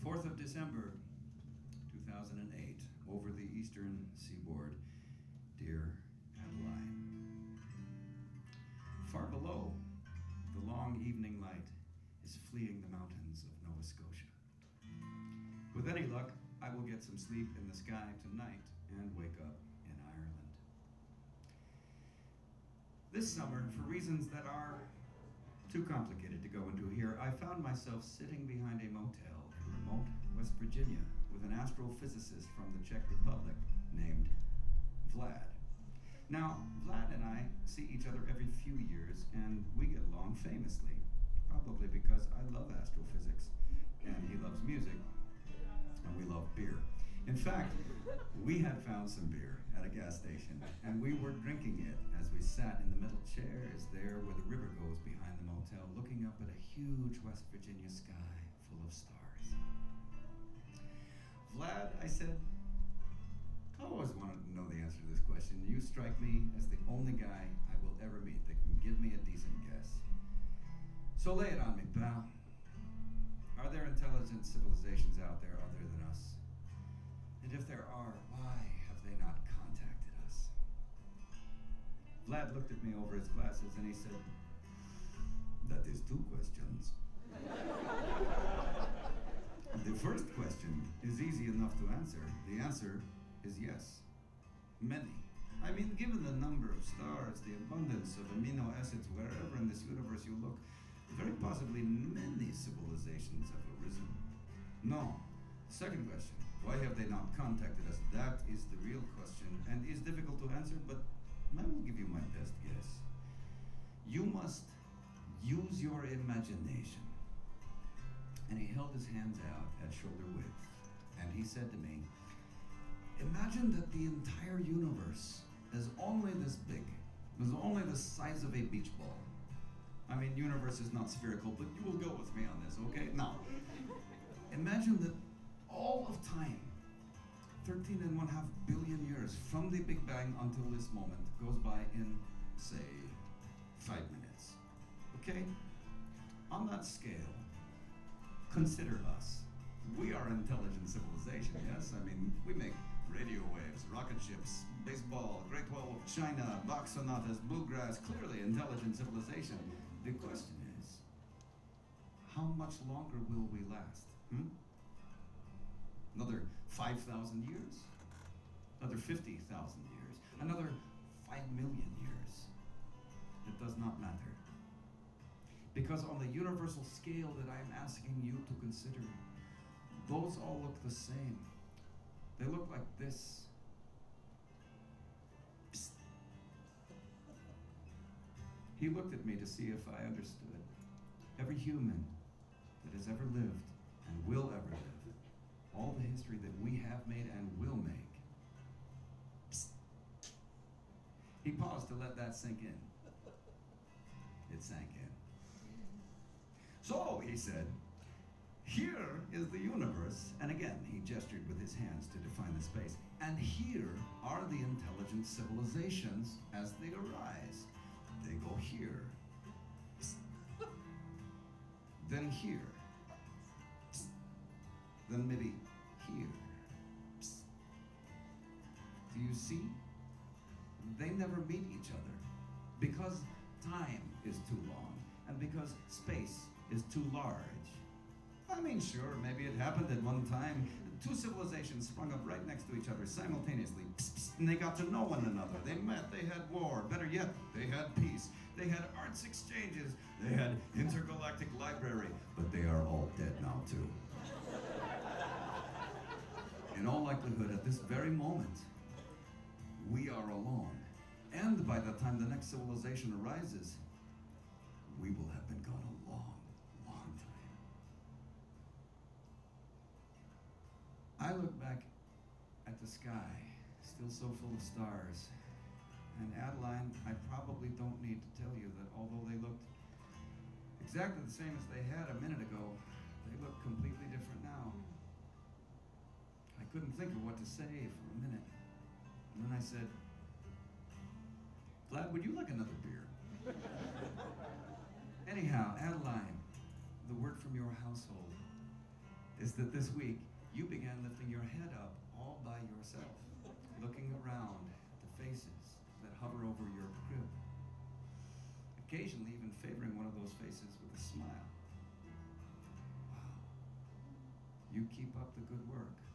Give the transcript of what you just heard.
4th of December, 2008, over the eastern seaboard, dear Adeline. Far below, the long evening light is fleeing the mountains of Nova Scotia. With any luck, I will get some sleep in the sky tonight and wake up in Ireland. This summer, for reasons that are too complicated to go into here, I found myself sitting behind a motel in remote West Virginia with an astrophysicist from the Czech Republic named Vlad. Now, Vlad and I see each other every few years, and we get along famously, probably because I love astrophysics, and he loves music, and we love beer. In fact, we had found some beer at a gas station, and we were drinking it as we sat in the middle chairs there where the river goes behind the motel, looking up at a huge West Virginia sky full of stars. Vlad, I said, I always wanted to know the answer to this question. You strike me as the only guy I will ever meet that can give me a decent guess. So lay it on me, pal. Are there intelligent civilizations out there other than us? And if there are, why have they not contacted us? Vlad looked at me over his glasses and he said, that is two questions. The first question is easy enough to answer. The answer is yes. Many. I mean, given the number of stars, the abundance of amino acids wherever in this universe you look, very possibly many civilizations have arisen. No. Second question, why have they not contacted us? That is the real question and is difficult to answer, but I will give you my best guess. You must use your imagination. And he held his hands out at shoulder width, and he said to me, imagine that the entire universe is only this big, is only the size of a beach ball. I mean, universe is not spherical, but you will go with me on this, okay? Now, imagine that all of time, 13.5 billion years from the Big Bang until this moment goes by in, say, 5 minutes, okay? On that scale, consider us. We are intelligent civilization, yes? I mean, we make radio waves, rocket ships, baseball, Great Wall of China, Bach sonatas, bluegrass, clearly intelligent civilization. The question is, how much longer will we last? Another 5,000 years? Another 50,000 years? Another 5 million years? It does not matter. Because on the universal scale that I'm asking you to consider, those all look the same. They look like this. Psst. He looked at me to see if I understood. Every human that has ever lived and will ever live, all the history that we have made and will make. Psst. He paused to let that sink in. It sank in. So, he said, here is the universe, and again, he gestured with his hands to define the space, and here are the intelligent civilizations as they arise. They go here, then here, then maybe here. Do you see? They never meet each other because time is too long and because space is too large. I mean, sure, maybe it happened at one time. Two civilizations sprung up right next to each other simultaneously, and they got to know one another. They met, they had war. Better yet, they had peace. They had arts exchanges. They had intergalactic library. But they are all dead now, too. In all likelihood, at this very moment, we are alone. And by the time the next civilization arises, we will have been gone a long, long time. I look back at the sky, still so full of stars. And Adeline, I probably don't need to tell you that although they looked exactly the same as they had a minute ago, they look completely different now. I couldn't think of what to say for a minute. And then I said, Vlad, would you like another beer? Anyhow, Adeline, the word from your household, is that this week you began lifting your head up all by yourself, looking around at the faces that hover over your crib, occasionally even favoring one of those faces with a smile. Wow. You keep up the good work.